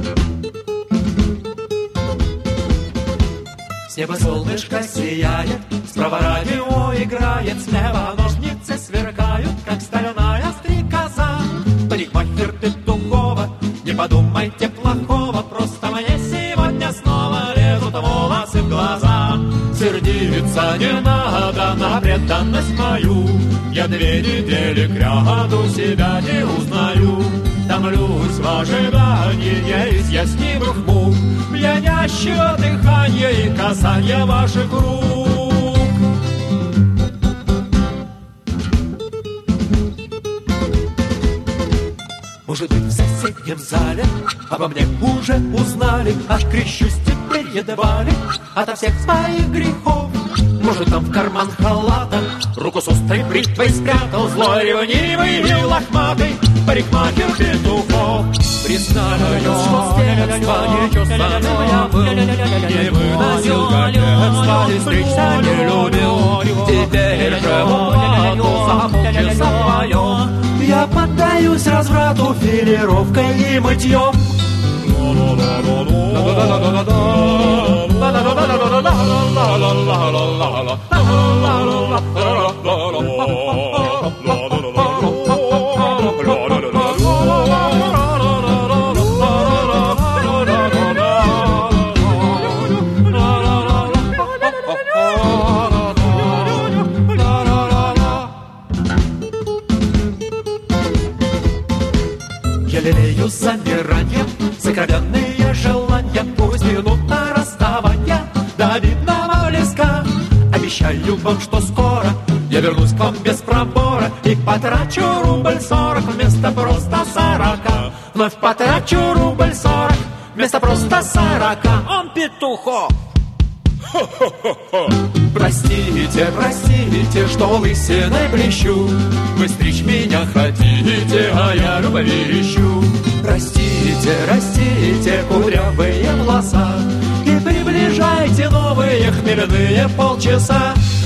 С неба солнышко сияет, справа радио играет, слева ножницы сверкают, как стальная стрекоза. Парикмахер Петухова, не подумайте плохого, просто мне сегодня снова лезут волосы в глаза. Сердиться не надо на преданность мою, я 2 недели кряду себя не узнаю. Томлюсь в ожидании неизъяснимых мук, пьянящего дыхания и касания ваших рук. Может быть, в соседнем зале обо мне уже узнали, аж крещусь теперь едва ли ото всех своих грехов. Может, там в карман халата руку с острой бритвой спрятал злой, ревнивый и лохматый парикмахер Петухов. Признаю, что с детства нечесанным я был, не выносил кокетства и стричься не любил. Теперь же в полчаса своем я поддаюсь разврату филировкой и мытьем. Я лелею замиранием сокровенные желания, пусть минута расставания до видного блеска. Обещаю вам, что скоро я вернусь к вам без пробора и потрачу рубль 40 вместо просто 40. Вновь потрачу рубль 40 вместо просто 40. Он Петухов. Простите, простите, что лысиной блещу. Вы стричь меня хотите, а я любви ищу. Простите, растите кудрявые волоса и приближайте новые хмельные полчаса.